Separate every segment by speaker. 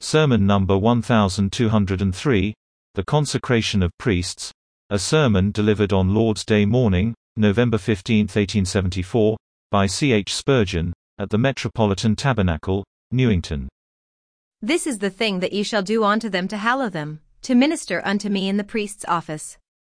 Speaker 1: Sermon number 1203, The Consecration of Priests, a sermon delivered on Lord's Day morning, November 15, 1874, by C. H. Spurgeon, at the Metropolitan Tabernacle, Newington.
Speaker 2: This is the thing that ye shall do unto them to hallow them, to minister unto me in the priest's office.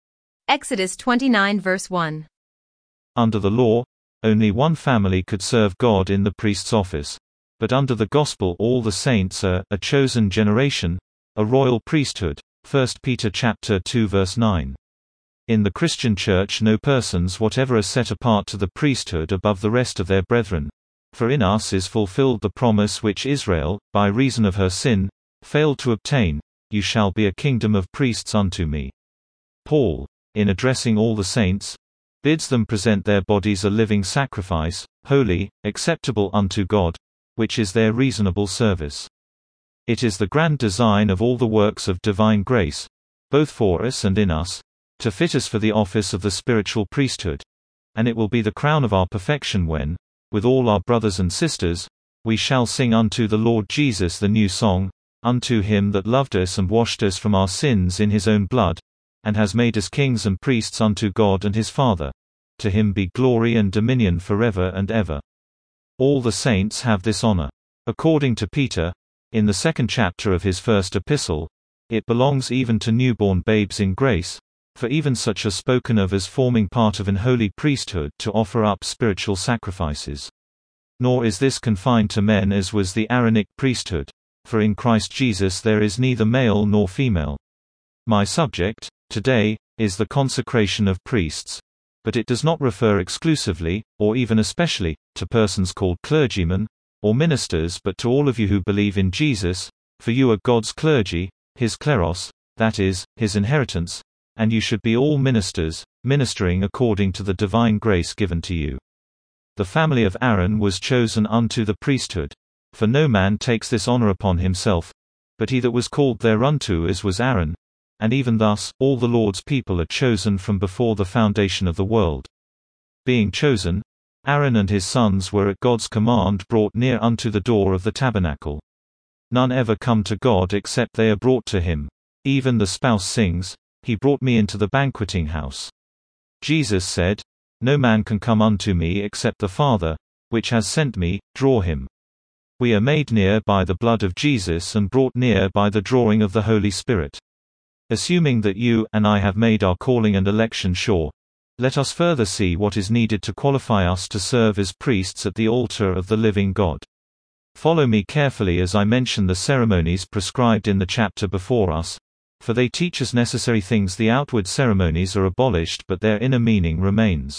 Speaker 2: Exodus 29 verse 1.
Speaker 1: Under the law, only one family could serve God in the priest's office. But under the gospel all the saints are a chosen generation, a royal priesthood. 1 Peter chapter 2 verse 9. In the Christian Church no persons whatever are set apart to the priesthood above the rest of their brethren. For in us is fulfilled the promise which Israel, by reason of her sin, failed to obtain, You shall be a kingdom of priests unto me. Paul, in addressing all the saints, bids them present their bodies a living sacrifice, holy, acceptable unto God, which is their reasonable service. It is the grand design of all the works of divine grace, both for us and in us, to fit us for the office of the spiritual priesthood, and it will be the crown of our perfection when, with all our brothers and sisters, we shall sing unto the Lord Jesus the new song, unto him that loved us and washed us from our sins in his own blood, and has made us kings and priests unto God and his Father. To him be glory and dominion forever and ever. All the saints have this honor. According to Peter, in the second chapter of his first epistle, it belongs even to newborn babes in grace, for even such are spoken of as forming part of an holy priesthood to offer up spiritual sacrifices. Nor is this confined to men as was the Aaronic priesthood, for in Christ Jesus there is neither male nor female. My subject, today, is the consecration of priests. But it does not refer exclusively, or even especially, to persons called clergymen, or ministers but to all of you who believe in Jesus, for you are God's clergy, his kleros, that is, his inheritance, and you should be all ministers, ministering according to the divine grace given to you. The family of Aaron was chosen unto the priesthood. For no man takes this honor upon himself, but he that was called thereunto as was Aaron. And even thus, all the Lord's people are chosen from before the foundation of the world. Being chosen, Aaron and his sons were at God's command brought near unto the door of the tabernacle. None ever come to God except they are brought to him. Even the spouse sings, He brought me into the banqueting house. Jesus said, No man can come unto me except the Father, which has sent me, draw him. We are made near by the blood of Jesus and brought near by the drawing of the Holy Spirit. Assuming that you and I have made our calling and election sure, let us further see what is needed to qualify us to serve as priests at the altar of the living God. Follow me carefully as I mention the ceremonies prescribed in the chapter before us, for they teach us necessary things. The outward ceremonies are abolished but their inner meaning remains.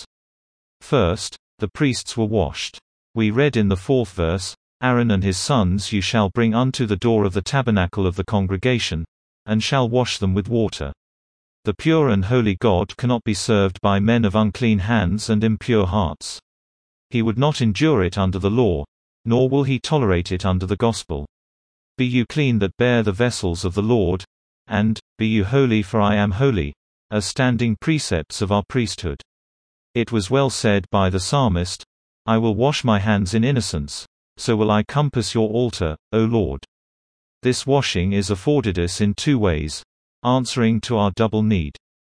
Speaker 1: First, the priests were washed. We read in the 4th verse, Aaron and his sons you shall bring unto the door of the tabernacle of the congregation, and shall wash them with water. The pure and holy God cannot be served by men of unclean hands and impure hearts. He would not endure it under the law, nor will he tolerate it under the gospel. Be you clean that bear the vessels of the Lord, and, be you holy for I am holy, are standing precepts of our priesthood. It was well said by the psalmist, I will wash my hands in innocence, so will I compass your altar, O Lord. This washing is afforded us in two ways, answering to our double need.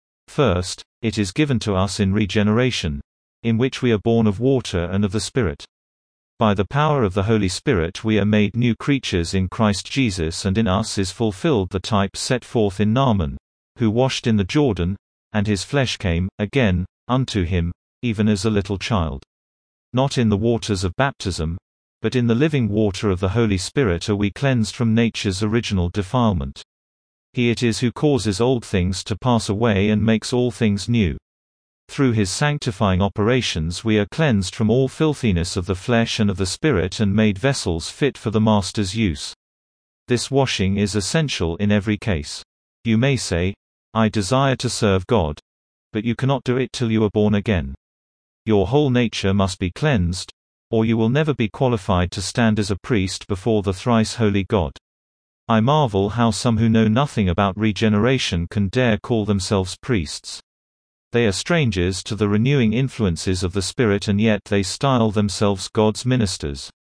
Speaker 1: First, it is given to us in regeneration, in which we are born of water and of the Spirit. By the power of the Holy Spirit we are made new creatures in Christ Jesus, and in us is fulfilled the type set forth in Naaman, who washed in the Jordan, and his flesh came, again, unto him, even as a little child. Not in the waters of baptism, but in the living water of the Holy Spirit are we cleansed from nature's original defilement. He it is who causes old things to pass away and makes all things new. Through his sanctifying operations we are cleansed from all filthiness of the flesh and of the spirit and made vessels fit for the Master's use. This washing is essential in every case. You may say, I desire to serve God. But you cannot do it till you are born again. Your whole nature must be cleansed, or you will never be qualified to stand as a priest before the thrice holy God. I marvel how some who know nothing about regeneration can dare call themselves priests. They are strangers to the renewing influences of the Spirit, and yet they style themselves God's ministers.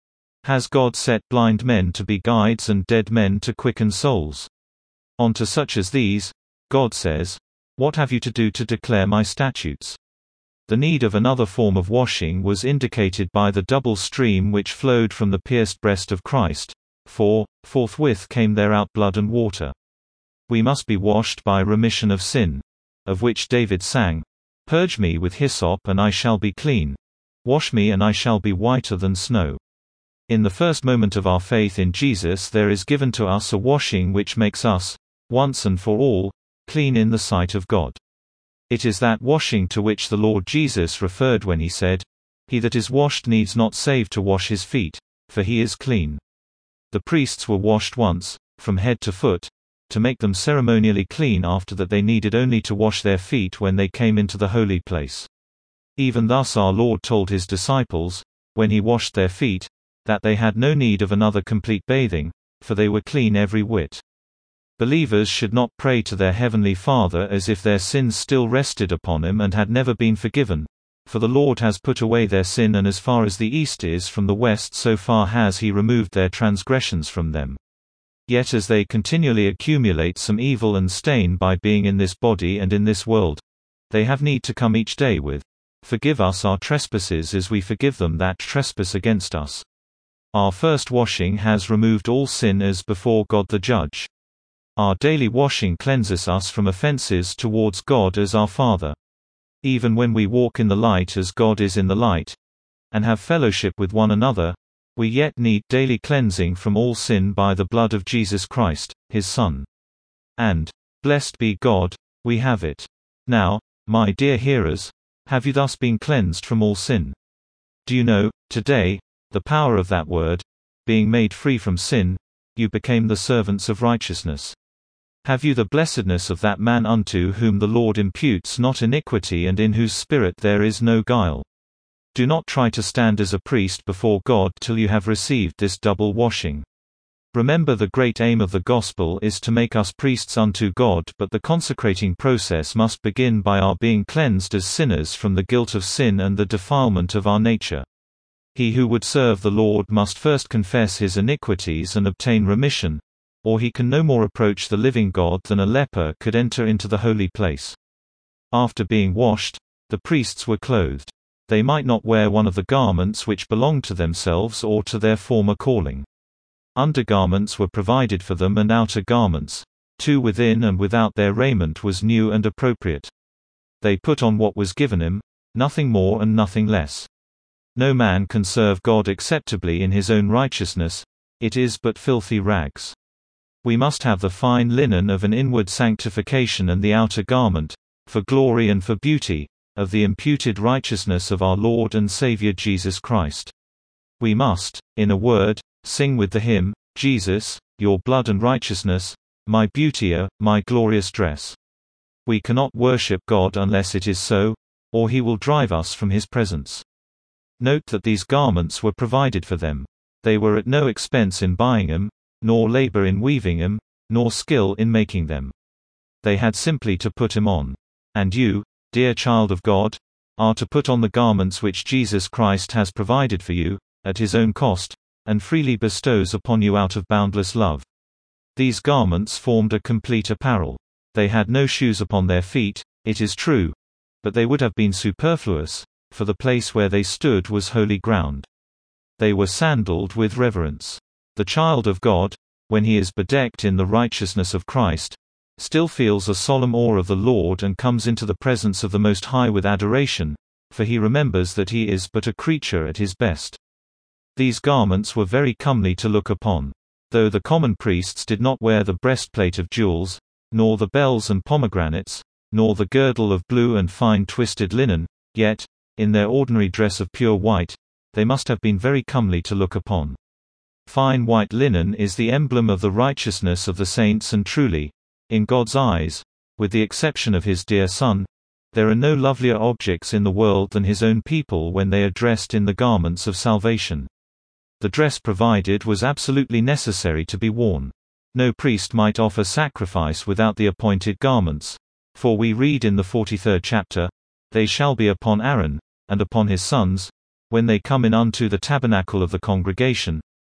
Speaker 1: Has God set blind men to be guides and dead men to quicken souls? Unto such as these, God says, What have you to do to declare my statutes? The need of another form of washing was indicated by the double stream which flowed from the pierced breast of Christ, for, forthwith came there out blood and water. We must be washed by remission of sin, of which David sang, Purge me with hyssop and I shall be clean. Wash me and I shall be whiter than snow. In the first moment of our faith in Jesus there is given to us a washing which makes us, once and for all, clean in the sight of God. It is that washing to which the Lord Jesus referred when he said, He that is washed needs not save to wash his feet, for he is clean. The priests were washed once, from head to foot, to make them ceremonially clean. After that they needed only to wash their feet when they came into the holy place. Even thus our Lord told his disciples, when he washed their feet, that they had no need of another complete bathing, for they were clean every whit. Believers should not pray to their Heavenly Father as if their sins still rested upon him and had never been forgiven, for the Lord has put away their sin, and as far as the east is from the west, so far has he removed their transgressions from them. Yet as they continually accumulate some evil and stain by being in this body and in this world, they have need to come each day with, Forgive us our trespasses as we forgive them that trespass against us. Our first washing has removed all sin as before God the Judge. Our daily washing cleanses us from offenses towards God as our Father. Even when we walk in the light as God is in the light, and have fellowship with one another, we yet need daily cleansing from all sin by the blood of Jesus Christ, his Son. And, blessed be God, we have it. Now, my dear hearers, have you thus been cleansed from all sin? Do you know, today, the power of that word, being made free from sin, you became the servants of righteousness. Have you the blessedness of that man unto whom the Lord imputes not iniquity and in whose spirit there is no guile? Do not try to stand as a priest before God till you have received this double washing. Remember, the great aim of the gospel is to make us priests unto God, but the consecrating process must begin by our being cleansed as sinners from the guilt of sin and the defilement of our nature. He who would serve the Lord must first confess his iniquities and obtain remission, or he can no more approach the living God than a leper could enter into the holy place. After being washed, the priests were clothed. They might not wear one of the garments which belonged to themselves or to their former calling. Undergarments were provided for them and outer garments, too, within and without their raiment was new and appropriate. They put on what was given him, nothing more and nothing less. No man can serve God acceptably in his own righteousness, it is but filthy rags. We must have the fine linen of an inward sanctification and the outer garment, for glory and for beauty, of the imputed righteousness of our Lord and Saviour Jesus Christ. We must, in a word, sing with the hymn, Jesus, your blood and righteousness, my beauty, my glorious dress. We cannot worship God unless it is so, or he will drive us from his presence. Note that these garments were provided for them. They were at no expense in buying them, nor labor in weaving them, nor skill in making them. They had simply to put him on. And you, dear child of God, are to put on the garments which Jesus Christ has provided for you, at his own cost, and freely bestows upon you out of boundless love. These garments formed a complete apparel. They had no shoes upon their feet, it is true, but they would have been superfluous, for the place where they stood was holy ground. They were sandaled with reverence. The child of God, when he is bedecked in the righteousness of Christ, still feels a solemn awe of the Lord and comes into the presence of the Most High with adoration, for he remembers that he is but a creature at his best. These garments were very comely to look upon. Though the common priests did not wear the breastplate of jewels, nor the bells and pomegranates, nor the girdle of blue and fine twisted linen, yet, in their ordinary dress of pure white, they must have been very comely to look upon. Fine white linen is the emblem of the righteousness of the saints, and truly, in God's eyes, with the exception of his dear Son, there are no lovelier objects in the world than his own people when they are dressed in the garments of salvation. The dress provided was absolutely necessary to be worn. No priest might offer sacrifice without the appointed garments, for we read in the 43rd chapter, "They shall be upon Aaron, and upon his sons, when they come in unto the tabernacle of the congregation,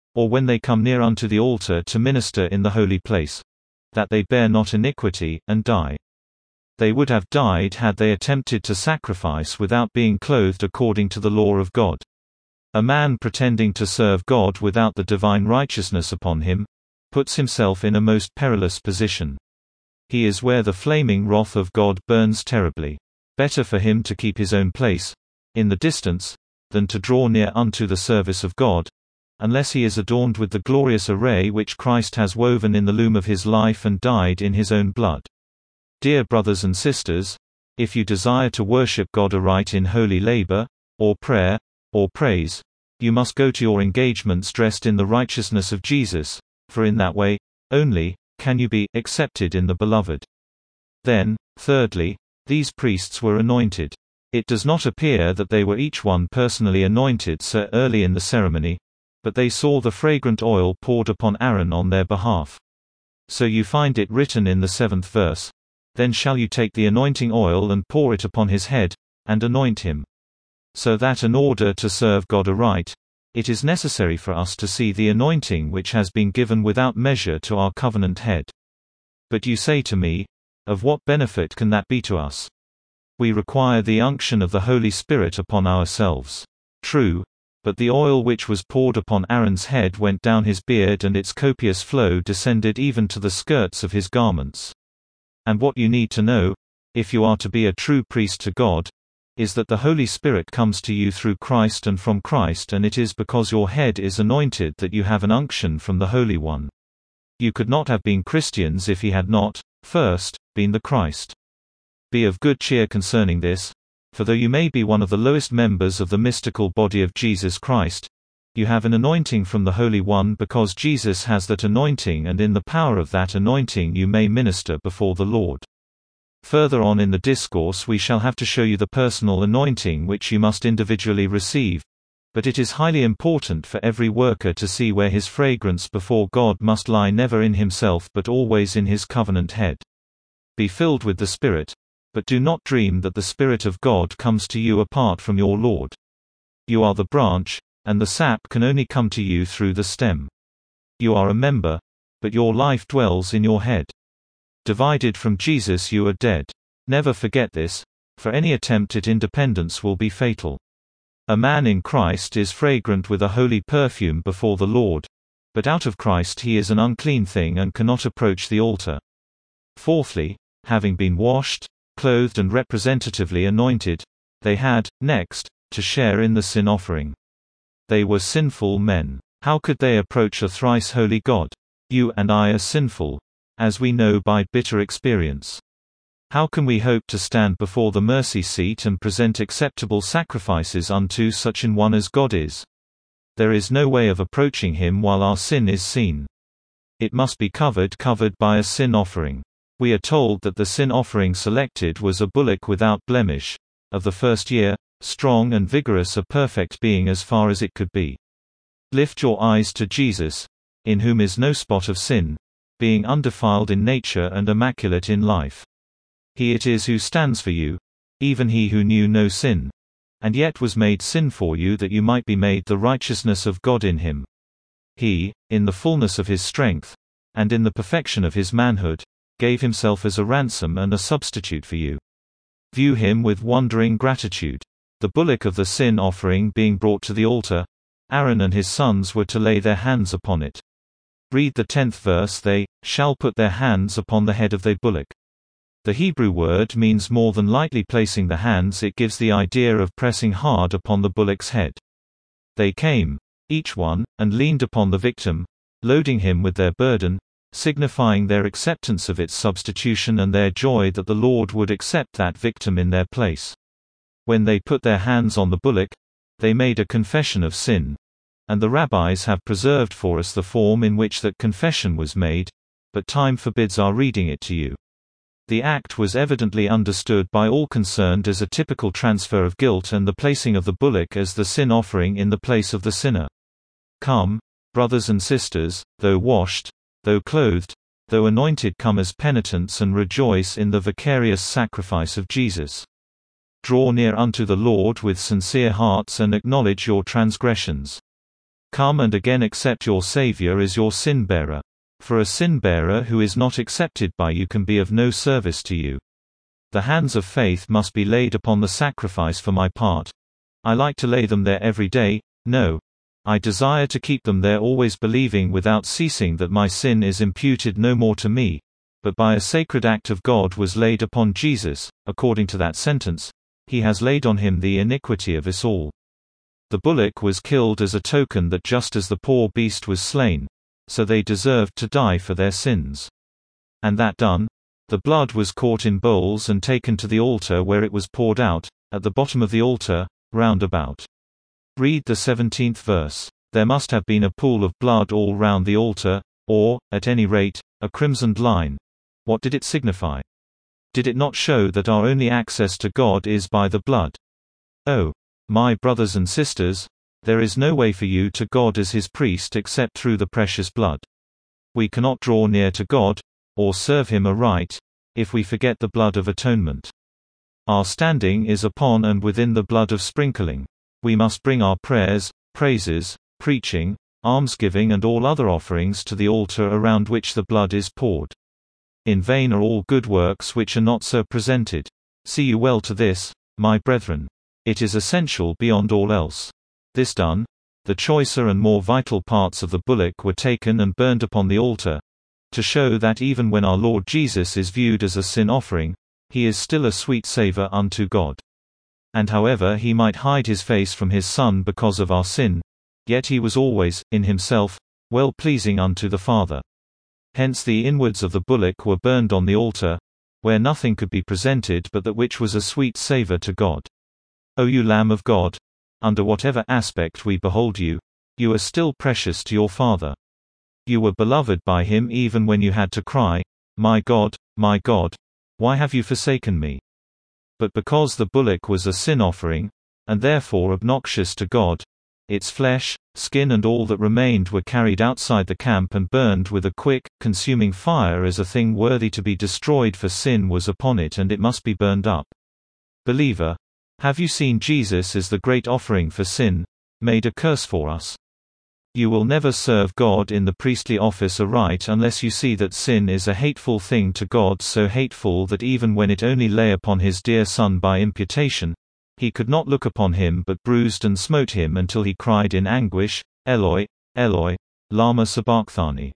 Speaker 1: or when they come near unto the altar to minister in the holy place, that they bear not iniquity, and die. They would have died had they attempted to sacrifice without being clothed according to the law of God. A man pretending to serve God without the divine righteousness upon him, puts himself in a most perilous position. He is where the flaming wrath of God burns terribly. Better for him to keep his own place, in the distance, than to draw near unto the service of God, unless he is adorned with the glorious array which Christ has woven in the loom of his life and dyed in his own blood. Dear brothers and sisters, if you desire to worship God aright in holy labor, or prayer, or praise, you must go to your engagements dressed in the righteousness of Jesus, for in that way, only, can you be accepted in the Beloved. Then, thirdly, these priests were anointed. It does not appear that they were each one personally anointed so early in the ceremony, but they saw the fragrant oil poured upon Aaron on their behalf. So you find it written in the 7th verse, "Then shall you take the anointing oil and pour it upon his head, and anoint him." So that in order to serve God aright, it is necessary for us to see the anointing which has been given without measure to our covenant head. But you say to me, of what benefit can that be to us? We require the unction of the Holy Spirit upon ourselves. True, but the oil which was poured upon Aaron's head went down his beard, and its copious flow descended even to the skirts of his garments. And what you need to know, if you are to be a true priest to God, is that the Holy Spirit comes to you through Christ and from Christ, and it is because your head is anointed that you have an unction from the Holy One. You could not have been Christians if he had not, first, been the Christ. Be of good cheer concerning this, for though you may be one of the lowest members of the mystical body of Jesus Christ, you have an anointing from the Holy One because Jesus has that anointing, and in the power of that anointing you may minister before the Lord. Further on in the discourse we shall have to show you the personal anointing which you must individually receive, but it is highly important for every worker to see where his fragrance before God must lie, never in himself but always in his covenant head. Be filled with the Spirit, but do not dream that the Spirit of God comes to you apart from your Lord. You are the branch, and the sap can only come to you through the stem. You are a member, but your life dwells in your head. Divided from Jesus you are dead. Never forget this, for any attempt at independence will be fatal. A man in Christ is fragrant with a holy perfume before the Lord, but out of Christ he is an unclean thing and cannot approach the altar. Fourthly, having been washed, clothed and representatively anointed, they had, next, to share in the sin offering. They were sinful men. How could they approach a thrice holy God? You and I are sinful, as we know by bitter experience. How can we hope to stand before the mercy seat and present acceptable sacrifices unto such an one as God is? There is no way of approaching him while our sin is seen. It must be covered by a sin offering. We are told that the sin offering selected was a bullock without blemish, of the first year, strong and vigorous, a perfect being as far as it could be. Lift your eyes to Jesus, in whom is no spot of sin, being undefiled in nature and immaculate in life. He it is who stands for you, even he who knew no sin, and yet was made sin for you that you might be made the righteousness of God in him. He, in the fullness of his strength, and in the perfection of his manhood, gave himself as a ransom and a substitute for you. View him with wondering gratitude. The bullock of the sin offering being brought to the altar, Aaron and his sons were to lay their hands upon it. Read the 10th verse. They shall put their hands upon the head of the bullock. The Hebrew word means more than lightly placing the hands. It gives the idea of pressing hard upon the bullock's head. They came, each one, and leaned upon the victim, loading him with their burden, signifying their acceptance of its substitution and their joy that the Lord would accept that victim in their place. When they put their hands on the bullock, they made a confession of sin, and the rabbis have preserved for us the form in which that confession was made, but time forbids our reading it to you. The act was evidently understood by all concerned as a typical transfer of guilt and the placing of the bullock as the sin offering in the place of the sinner. Come, brothers and sisters, though washed, though clothed, though anointed, come as penitents and rejoice in the vicarious sacrifice of Jesus. Draw near unto the Lord with sincere hearts and acknowledge your transgressions. Come and again accept your Savior as your sin-bearer. For a sin-bearer who is not accepted by you can be of no service to you. The hands of faith must be laid upon the sacrifice for my part. I like to lay them there every day, no. I desire to keep them there, always believing without ceasing that my sin is imputed no more to me, but by a sacred act of God was laid upon Jesus. According to that sentence, he has laid on him the iniquity of us all. The bullock was killed as a token that just as the poor beast was slain, so they deserved to die for their sins. And that done, the blood was caught in bowls and taken to the altar, where it was poured out, at the bottom of the altar, round about. Read the 17th verse. There must have been a pool of blood all round the altar, or, at any rate, a crimsoned line. What did it signify? Did it not show that our only access to God is by the blood? Oh, my brothers and sisters, there is no way for you to God as his priest except through the precious blood. We cannot draw near to God, or serve him aright, if we forget the blood of atonement. Our standing is upon and within the blood of sprinkling. We must bring our prayers, praises, preaching, almsgiving and all other offerings to the altar around which the blood is poured. In vain are all good works which are not so presented. See you well to this, my brethren. It is essential beyond all else. This done, the choicer and more vital parts of the bullock were taken and burned upon the altar, to show that even when our Lord Jesus is viewed as a sin offering, he is still a sweet savor unto God. And however he might hide his face from his Son because of our sin, yet he was always, in himself, well-pleasing unto the Father. Hence the inwards of the bullock were burned on the altar, where nothing could be presented but that which was a sweet savor to God. O you Lamb of God, under whatever aspect we behold you, you are still precious to your Father. You were beloved by him even when you had to cry, my God, why have you forsaken me? But because the bullock was a sin offering, and therefore obnoxious to God, its flesh, skin and all that remained were carried outside the camp and burned with a quick, consuming fire, as a thing worthy to be destroyed, for sin was upon it and it must be burned up. Believer, have you seen Jesus as the great offering for sin, made a curse for us? You will never serve God in the priestly office aright unless you see that sin is a hateful thing to God, so hateful that even when it only lay upon his dear Son by imputation, he could not look upon him but bruised and smote him until he cried in anguish, Eloi, Eloi, lama sabachthani.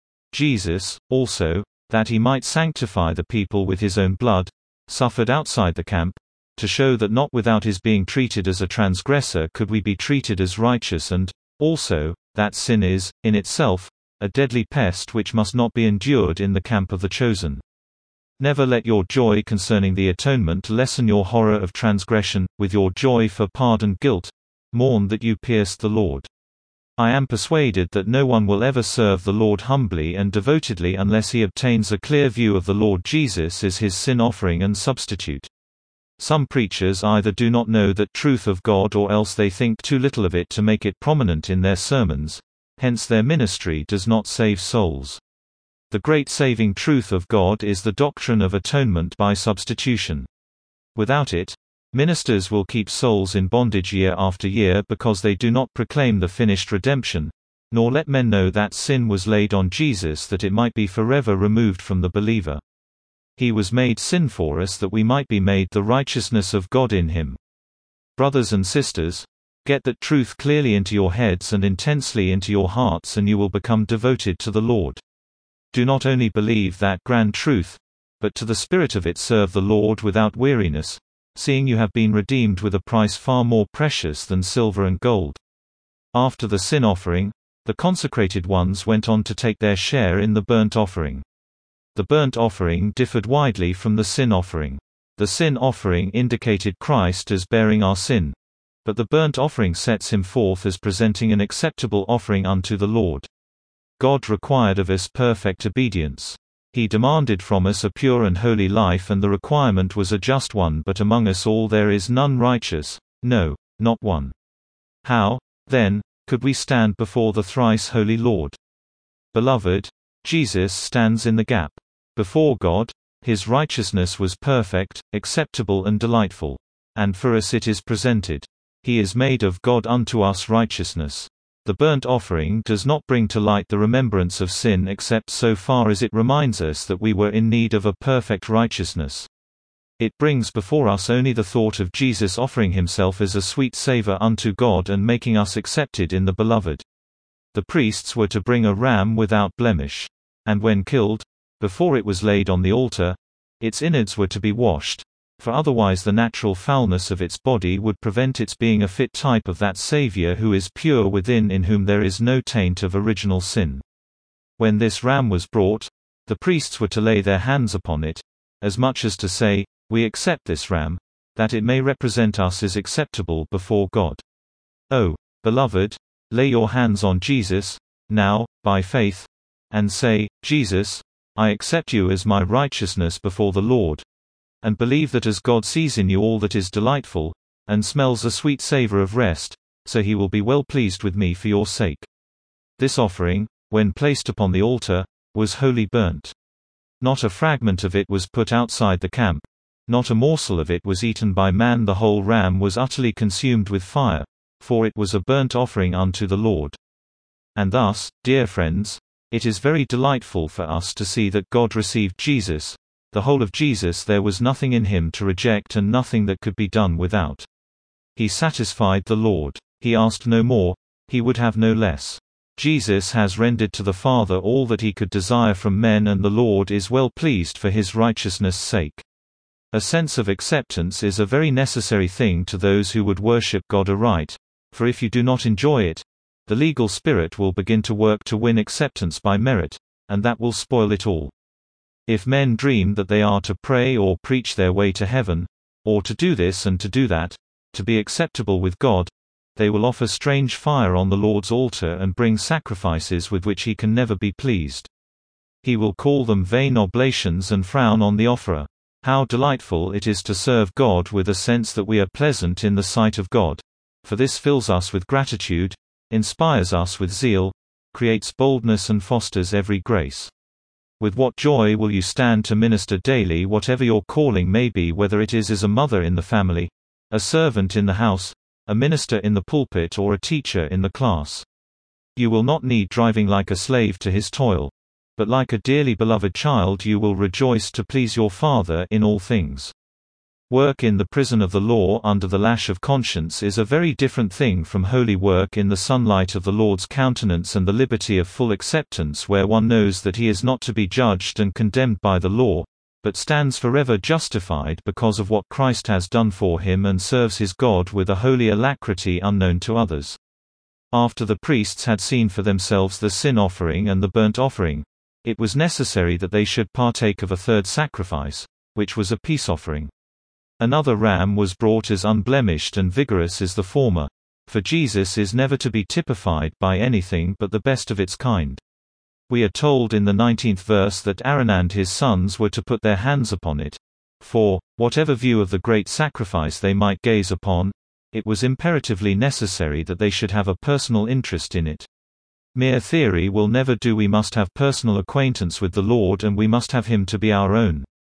Speaker 1: Jesus, also, that he might sanctify the people with his own blood, suffered outside the camp, to show that not without his being treated as a transgressor could we be treated as righteous, and, also, that sin is, in itself, a deadly pest which must not be endured in the camp of the chosen. Never let your joy concerning the atonement lessen your horror of transgression. With your joy for pardoned guilt, mourn that you pierced the Lord. I am persuaded that no one will ever serve the Lord humbly and devotedly unless he obtains a clear view of the Lord Jesus as his sin offering and substitute. Some preachers either do not know that truth of God, or else they think too little of it to make it prominent in their sermons, hence their ministry does not save souls. The great saving truth of God is the doctrine of atonement by substitution. Without it, ministers will keep souls in bondage year after year because they do not proclaim the finished redemption, nor let men know that sin was laid on Jesus that it might be forever removed from the believer. He was made sin for us that we might be made the righteousness of God in him. Brothers and sisters, get that truth clearly into your heads and intensely into your hearts, and you will become devoted to the Lord. Do not only believe that grand truth, but to the spirit of it serve the Lord without weariness, seeing you have been redeemed with a price far more precious than silver and gold. After the sin offering, the consecrated ones went on to take their share in the burnt offering. The burnt offering differed widely from the sin offering. The sin offering indicated Christ as bearing our sin, but the burnt offering sets him forth as presenting an acceptable offering unto the Lord. God required of us perfect obedience. He demanded from us a pure and holy life, and the requirement was a just one, but among us all there is none righteous, no, not one. How, then, could we stand before the thrice holy Lord? Beloved, Jesus stands in the gap. Before God, his righteousness was perfect, acceptable and delightful. And for us it is presented. He is made of God unto us righteousness. The burnt offering does not bring to light the remembrance of sin except so far as it reminds us that we were in need of a perfect righteousness. It brings before us only the thought of Jesus offering himself as a sweet savor unto God and making us accepted in the Beloved. The priests were to bring a ram without blemish. And when killed, before it was laid on the altar, its innards were to be washed, for otherwise the natural foulness of its body would prevent its being a fit type of that Saviour who is pure within, in whom there is no taint of original sin. When this ram was brought, the priests were to lay their hands upon it, as much as to say, "We accept this ram, that it may represent us as acceptable before God." Oh, beloved, lay your hands on Jesus, now, by faith, and say, "Jesus, I accept you as my righteousness before the Lord," and believe that as God sees in you all that is delightful, and smells a sweet savor of rest, so he will be well pleased with me for your sake. This offering, when placed upon the altar, was wholly burnt. Not a fragment of it was put outside the camp, not a morsel of it was eaten by man. The whole ram was utterly consumed with fire, for it was a burnt offering unto the Lord. And thus, dear friends, it is very delightful for us to see that God received Jesus, the whole of Jesus. There was nothing in him to reject and nothing that could be done without. He satisfied the Lord. He asked no more, he would have no less. Jesus has rendered to the Father all that he could desire from men, and the Lord is well pleased for his righteousness' sake. A sense of acceptance is a very necessary thing to those who would worship God aright, for if you do not enjoy it, the legal spirit will begin to work to win acceptance by merit, and that will spoil it all. If men dream that they are to pray or preach their way to heaven, or to do this and to do that, to be acceptable with God, they will offer strange fire on the Lord's altar and bring sacrifices with which he can never be pleased. He will call them vain oblations and frown on the offerer. How delightful it is to serve God with a sense that we are pleasant in the sight of God, for this fills us with gratitude, inspires us with zeal, creates boldness and fosters every grace. With what joy will you stand to minister daily, whatever your calling may be, whether it is as a mother in the family, a servant in the house, a minister in the pulpit, or a teacher in the class. You will not need driving like a slave to his toil, but like a dearly beloved child you will rejoice to please your Father in all things. Work in the prison of the law under the lash of conscience is a very different thing from holy work in the sunlight of the Lord's countenance and the liberty of full acceptance, where one knows that he is not to be judged and condemned by the law, but stands forever justified because of what Christ has done for him, and serves his God with a holy alacrity unknown to others. After the priests had seen for themselves the sin offering and the burnt offering, it was necessary that they should partake of a third sacrifice, which was a peace offering. Another ram was brought as unblemished and vigorous as the former, for Jesus is never to be typified by anything but the best of its kind. We are told in the 19th verse that Aaron and his sons were to put their hands upon it, for, whatever view of the great sacrifice they might gaze upon, it was imperatively necessary that they should have a personal interest in it. Mere theory will never do. We must have personal acquaintance with the Lord, and we must have him to be our own.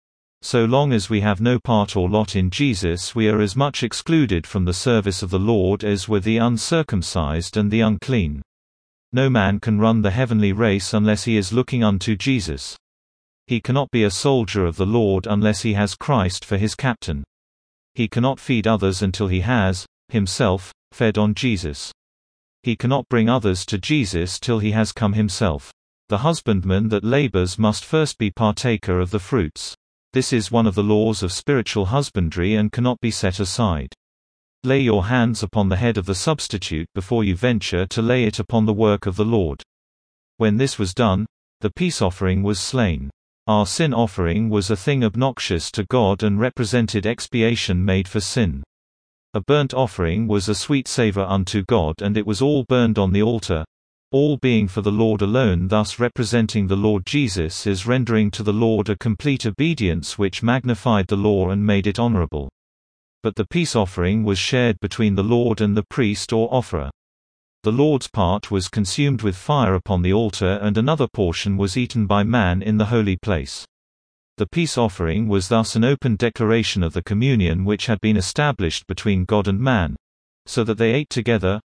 Speaker 1: So long as we have no part or lot in Jesus, we are as much excluded from the service of the Lord as were the uncircumcised and the unclean. No man can run the heavenly race unless he is looking unto Jesus. He cannot be a soldier of the Lord unless he has Christ for his captain. He cannot feed others until he has, himself, fed on Jesus. He cannot bring others to Jesus till he has come himself. The husbandman that labors must first be partaker of the fruits. This is one of the laws of spiritual husbandry and cannot be set aside. Lay your hands upon the head of the substitute before you venture to lay it upon the work of the Lord. When this was done, the peace offering was slain. Our sin offering was a thing obnoxious to God and represented expiation made for sin. A burnt offering was a sweet savor unto God, and it was all burned on the altar, all being for the Lord alone, thus representing the Lord Jesus as rendering to the Lord a complete obedience which magnified the law and made it honorable. But the peace offering was shared between the Lord and the priest or offerer. The Lord's part was consumed with fire upon the altar, and another portion was eaten by man in the holy place. The peace offering was thus an open declaration of the communion which had been established between God and man, so that they ate together,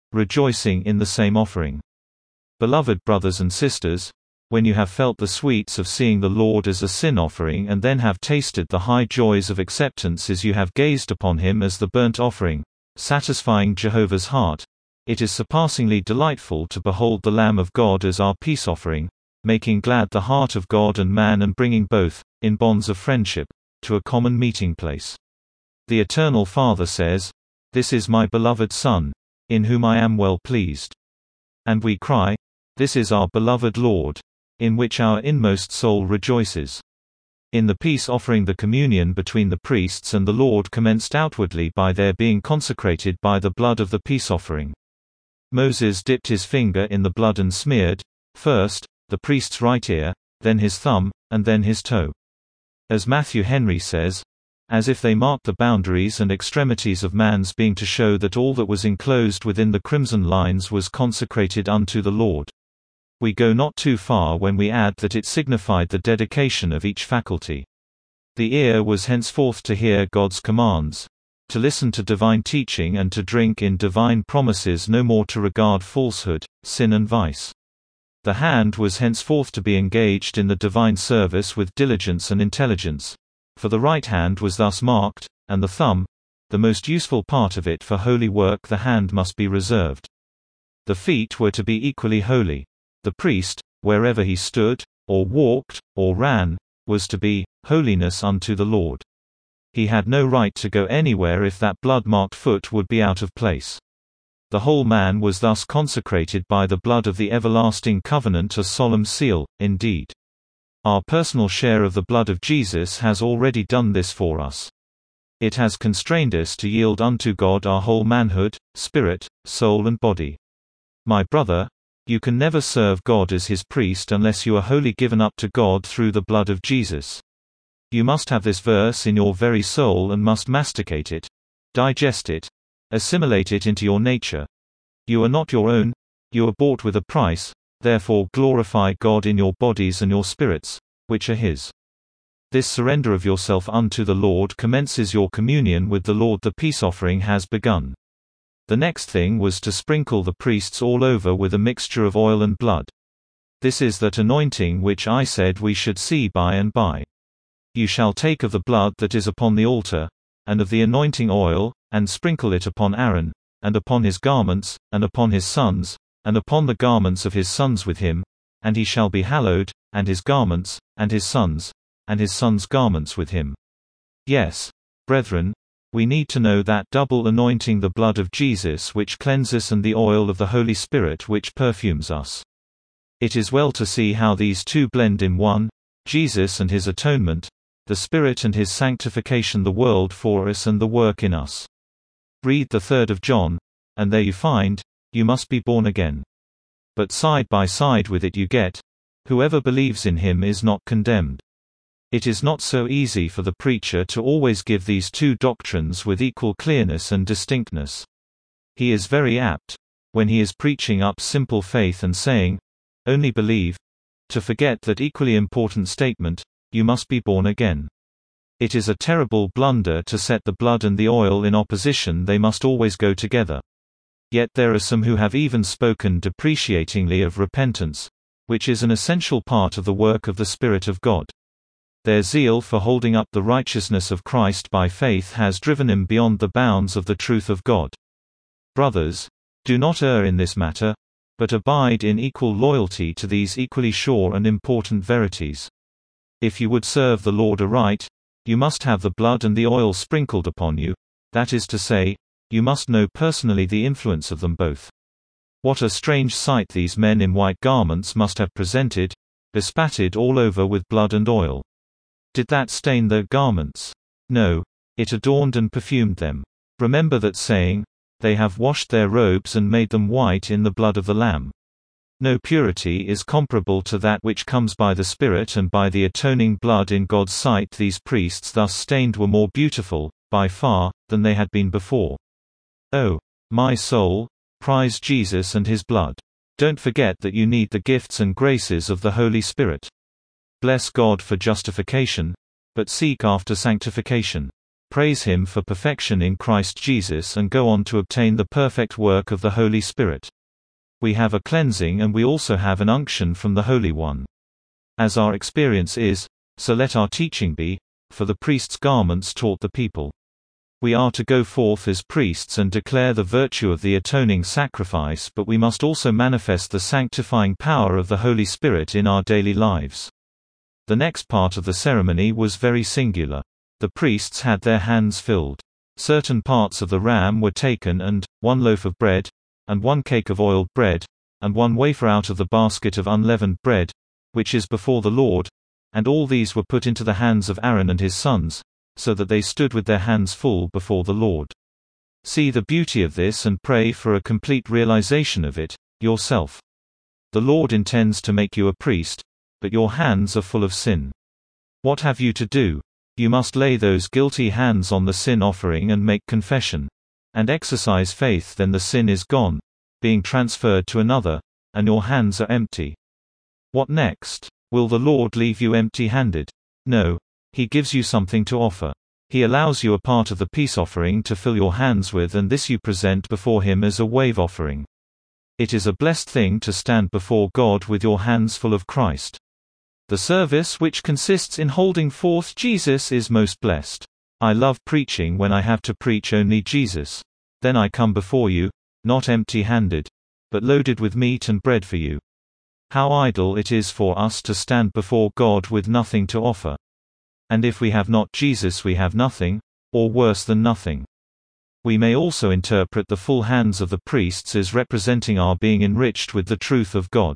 Speaker 1: rejoicing in the same offering. Beloved brothers and sisters, when you have felt the sweets of seeing the Lord as a sin offering and then have tasted the high joys of acceptance as you have gazed upon him as the burnt offering, satisfying Jehovah's heart, it is surpassingly delightful to behold the Lamb of God as our peace offering, making glad the heart of God and man and bringing both, in bonds of friendship, to a common meeting place. The Eternal Father says, "This is my beloved Son, in whom I am well pleased." And we cry, "This is our beloved Lord, in which our inmost soul rejoices." In the peace offering, the communion between the priests and the Lord commenced outwardly by their being consecrated by the blood of the peace offering. Moses dipped his finger in the blood and smeared, first, the priest's right ear, then his thumb, and then his toe. As Matthew Henry says, as if they marked the boundaries and extremities of man's being to show that all that was enclosed within the crimson lines was consecrated unto the Lord. We go not too far when we add that it signified the dedication of each faculty. The ear was henceforth to hear God's commands, to listen to divine teaching and to drink in divine promises, no more to regard falsehood, sin and vice. The hand was henceforth to be engaged in the divine service with diligence and intelligence, for the right hand was thus marked, and the thumb, the most useful part of it for holy work, the hand must be reserved. The feet were to be equally holy. The priest, wherever he stood, or walked, or ran, was to be holiness unto the Lord. He had no right to go anywhere if that blood-marked foot would be out of place. The whole man was thus consecrated by the blood of the everlasting covenant, a solemn seal, indeed. Our personal share of the blood of Jesus has already done this for us. It has constrained us to yield unto God our whole manhood, spirit, soul and body. My brother, you can never serve God as his priest unless you are wholly given up to God through the blood of Jesus. You must have this verse in your very soul and must masticate it, digest it, assimilate it into your nature. You are not your own, you are bought with a price, therefore glorify God in your bodies and your spirits, which are his. This surrender of yourself unto the Lord commences your communion with the Lord. The peace offering has begun. The next thing was to sprinkle the priests all over with a mixture of oil and blood. This is that anointing which I said we should see by and by. You shall take of the blood that is upon the altar, and of the anointing oil, and sprinkle it upon Aaron, and upon his garments, and upon his sons, and upon the garments of his sons with him, and he shall be hallowed, and his garments, and his sons' garments with him. Yes, brethren, we need to know that double anointing, the blood of Jesus which cleanses and the oil of the Holy Spirit which perfumes us. It is well to see how these two blend in one, Jesus and his atonement, the Spirit and his sanctification, the world for us and the work in us. Read the 3rd of John, and there you find, you must be born again. But side by side with it you get, whoever believes in him is not condemned. It is not so easy for the preacher to always give these two doctrines with equal clearness and distinctness. He is very apt, when he is preaching up simple faith and saying, "Only believe," to forget that equally important statement, "You must be born again." It is a terrible blunder to set the blood and the oil in opposition. They must always go together. Yet there are some who have even spoken depreciatingly of repentance, which is an essential part of the work of the Spirit of God. Their zeal for holding up the righteousness of Christ by faith has driven him beyond the bounds of the truth of God. Brothers, do not err in this matter, but abide in equal loyalty to these equally sure and important verities. If you would serve the Lord aright, you must have the blood and the oil sprinkled upon you, that is to say, you must know personally the influence of them both. What a strange sight these men in white garments must have presented, bespattered all over with blood and oil. Did that stain their garments? No, it adorned and perfumed them. Remember that saying, "They have washed their robes and made them white in the blood of the Lamb." No purity is comparable to that which comes by the Spirit and by the atoning blood in God's sight. These priests thus stained were more beautiful, by far, than they had been before. Oh, my soul, prize Jesus and his blood. Don't forget that you need the gifts and graces of the Holy Spirit. Bless God for justification, but seek after sanctification. praise Him for perfection in Christ Jesus and go on to obtain the perfect work of the Holy Spirit. We have a cleansing and we also have an unction from the Holy One. As our experience is, so let our teaching be, for the priest's garments taught the people. We are to go forth as priests and declare the virtue of the atoning sacrifice, but we must also manifest the sanctifying power of the Holy Spirit in our daily lives. The next part of the ceremony was very singular. The priests had their hands filled. Certain parts of the ram were taken and, 1 loaf of bread, and 1 cake of oiled bread, and 1 wafer out of the basket of unleavened bread, which is before the Lord, and all these were put into the hands of Aaron and his sons, so that they stood with their hands full before the Lord. See the beauty of this and pray for a complete realization of it, yourself. The Lord intends to make you a priest, but your hands are full of sin. What have you to do? You must lay those guilty hands on the sin offering and make confession. And exercise faith, then the sin is gone, being transferred to another, and your hands are empty. What next? Will the Lord leave you empty-handed? No. He gives you something to offer. He allows you a part of the peace offering to fill your hands with, and this you present before Him as a wave offering. It is a blessed thing to stand before God with your hands full of Christ. The service which consists in holding forth Jesus is most blessed. I love preaching when I have to preach only Jesus. Then I come before you, not empty-handed, but loaded with meat and bread for you. How idle it is for us to stand before God with nothing to offer. And if we have not Jesus, we have nothing, or worse than nothing. We may also interpret the full hands of the priests as representing our being enriched with the truth of God.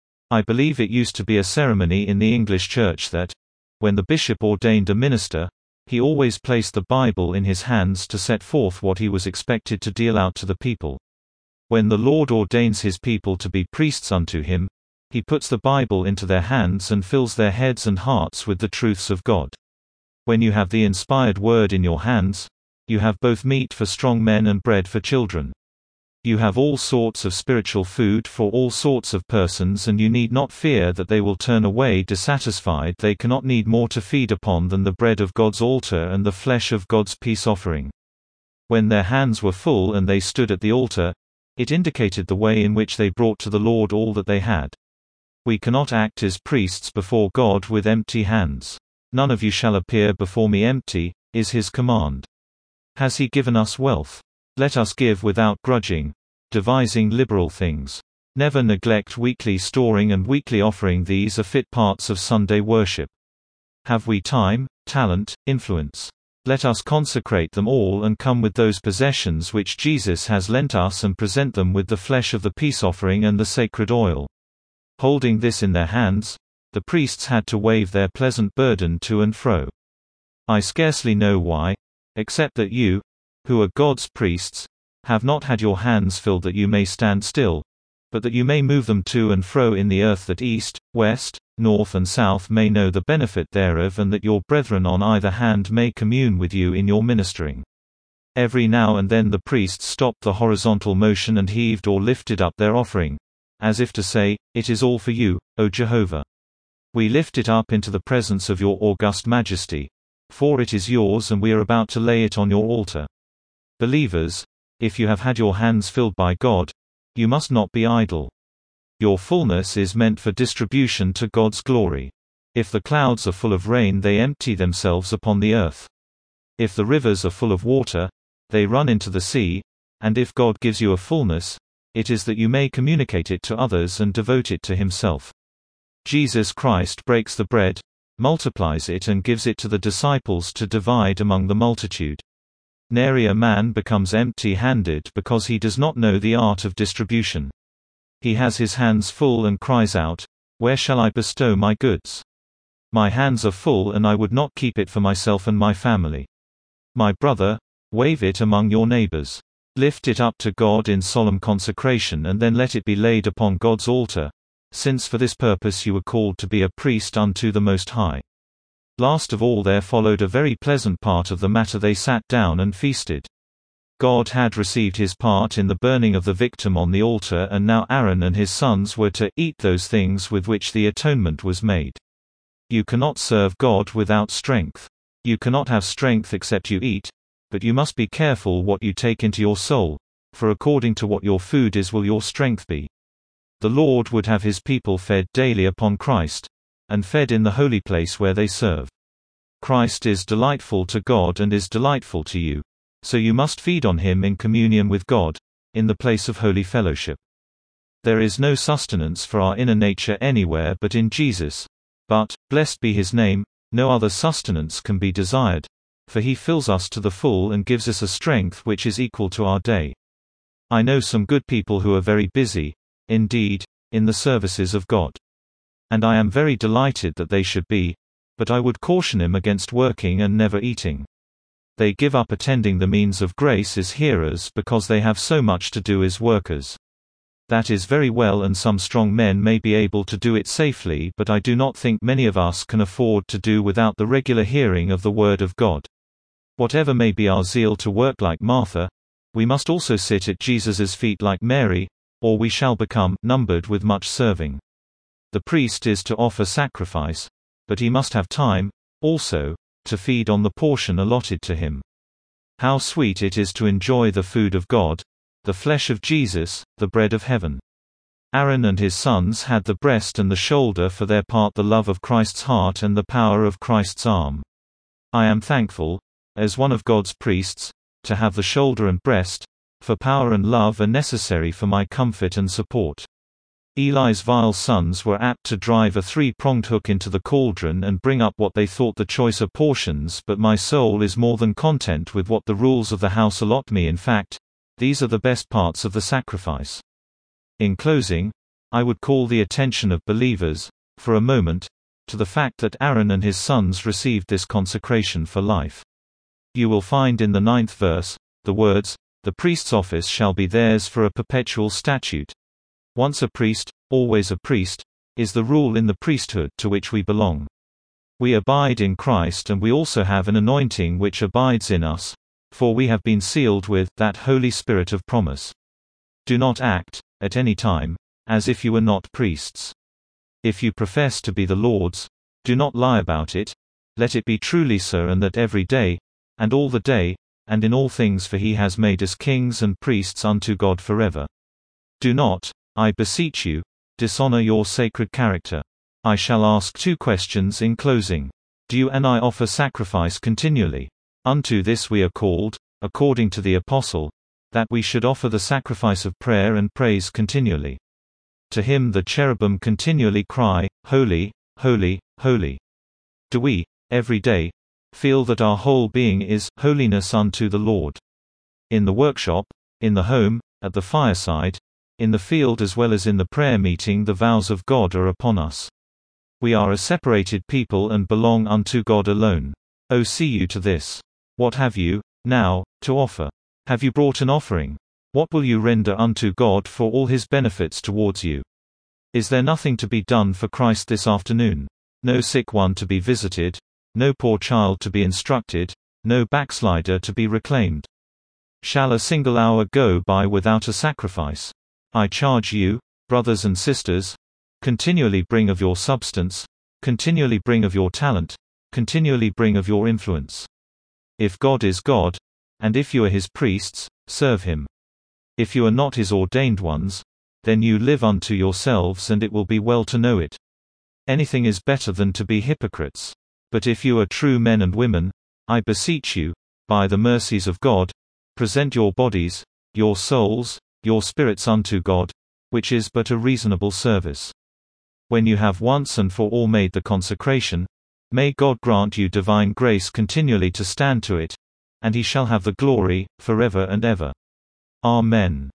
Speaker 1: I believe it used to be a ceremony in the English Church that, when the bishop ordained a minister, he always placed the Bible in his hands to set forth what he was expected to deal out to the people. When the Lord ordains His people to be priests unto Him, He puts the Bible into their hands and fills their heads and hearts with the truths of God. When you have the inspired word in your hands, you have both meat for strong men and bread for children. You have all sorts of spiritual food for all sorts of persons, and you need not fear that they will turn away dissatisfied. They cannot need more to feed upon than the bread of God's altar and the flesh of God's peace offering. When their hands were full and they stood at the altar, it indicated the way in which they brought to the Lord all that they had. We cannot act as priests before God with empty hands. None of you shall appear before me empty, is His command. Has He given us wealth? Let us give without grudging, devising liberal things. Never neglect weekly storing and weekly offering. These are fit parts of Sunday worship. Have we time, talent, influence? Let us consecrate them all and come with those possessions which Jesus has lent us and present them with the flesh of the peace offering and the sacred oil. Holding this in their hands, the priests had to wave their pleasant burden to and fro. I scarcely know why, except that you, who are God's priests, have not had your hands filled that you may stand still, but that you may move them to and fro in the earth, that east, west, north and south may know the benefit thereof, and that your brethren on either hand may commune with you in your ministering. Every now and then the priests stopped the horizontal motion and heaved or lifted up their offering, as if to say, "It is all for you, O Jehovah. We lift it up into the presence of your august majesty, for it is yours and we are about to lay it on your altar." Believers, if you have had your hands filled by God, you must not be idle. Your fullness is meant for distribution to God's glory. If the clouds are full of rain, they empty themselves upon the earth. If the rivers are full of water, they run into the sea, and if God gives you a fullness, it is that you may communicate it to others and devote it to Himself. Jesus Christ breaks the bread, multiplies it and gives it to the disciples to divide among the multitude. Nary a man becomes empty-handed because he does not know the art of distribution. He has his hands full and cries out, "Where shall I bestow my goods? My hands are full and I would not keep it for myself and my family." My brother, wave it among your neighbors. Lift it up to God in solemn consecration and then let it be laid upon God's altar, since for this purpose you were called to be a priest unto the Most High. Last of all there followed a very pleasant part of the matter. They sat down and feasted. God had received His part in the burning of the victim on the altar, and now Aaron and his sons were to eat those things with which the atonement was made. You cannot serve God without strength. You cannot have strength except you eat, but you must be careful what you take into your soul, for according to what your food is will your strength be. The Lord would have his people fed daily upon Christ, and fed in the holy place where they serve. Christ is delightful to God and is delightful to you. So you must feed on him in communion with God, in the place of holy fellowship. There is no sustenance for our inner nature anywhere but in Jesus. But, blessed be his name, no other sustenance can be desired, for he fills us to the full and gives us a strength which is equal to our day. I know some good people who are very busy, indeed, in the services of God. And I am very delighted that they should be, but I would caution him against working and never eating. They give up attending the means of grace as hearers because they have so much to do as workers. That is very well, and some strong men may be able to do it safely, but I do not think many of us can afford to do without the regular hearing of the Word of God. Whatever may be our zeal to work like Martha, we must also sit at Jesus' feet like Mary, or we shall become numbered with much serving. The priest is to offer sacrifice, but he must have time, also, to feed on the portion allotted to him. How sweet it is to enjoy the food of God, the flesh of Jesus, the bread of heaven. Aaron and his sons had the breast and the shoulder for their part, the love of Christ's heart and the power of Christ's arm. I am thankful, as one of God's priests, to have the shoulder and breast, for power and love are necessary for my comfort and support. Eli's vile sons were apt to drive a three-pronged hook into the cauldron and bring up what they thought the choicer portions, but my soul is more than content with what the rules of the house allot me. In fact, these are the best parts of the sacrifice. In closing, I would call the attention of believers, for a moment, to the fact that Aaron and his sons received this consecration for life. You will find in the 9th verse, the words, "The priest's office shall be theirs for a perpetual statute." Once a priest, always a priest, is the rule in the priesthood to which we belong. We abide in Christ, and we also have an anointing which abides in us, for we have been sealed with that Holy Spirit of promise. Do not act, at any time, as if you were not priests. If you profess to be the Lord's, do not lie about it, let it be truly so, and that every day, and all the day, and in all things, for he has made us kings and priests unto God forever. Do not, I beseech you, dishonor your sacred character. I shall ask 2 questions in closing. Do you and I offer sacrifice continually? Unto this we are called, according to the Apostle, that we should offer the sacrifice of prayer and praise continually. To him the cherubim continually cry, Holy, holy, holy. Do we, every day, feel that our whole being is holiness unto the Lord? In the workshop, in the home, at the fireside, in the field as well as in the prayer meeting, the vows of God are upon us. We are a separated people and belong unto God alone. Oh, see you to this. What have you, now, to offer? Have you brought an offering? What will you render unto God for all his benefits towards you? Is there nothing to be done for Christ this afternoon? No sick one to be visited, no poor child to be instructed, no backslider to be reclaimed? Shall a single hour go by without a sacrifice? I charge you, brothers and sisters, continually bring of your substance, continually bring of your talent, continually bring of your influence. If God is God, and if you are his priests, serve him. If you are not his ordained ones, then you live unto yourselves, and it will be well to know it. Anything is better than to be hypocrites. But if you are true men and women, I beseech you, by the mercies of God, present your bodies, your souls, your spirits unto God, which is but a reasonable service. When you have once and for all made the consecration, may God grant you divine grace continually to stand to it, and he shall have the glory, forever and ever. Amen.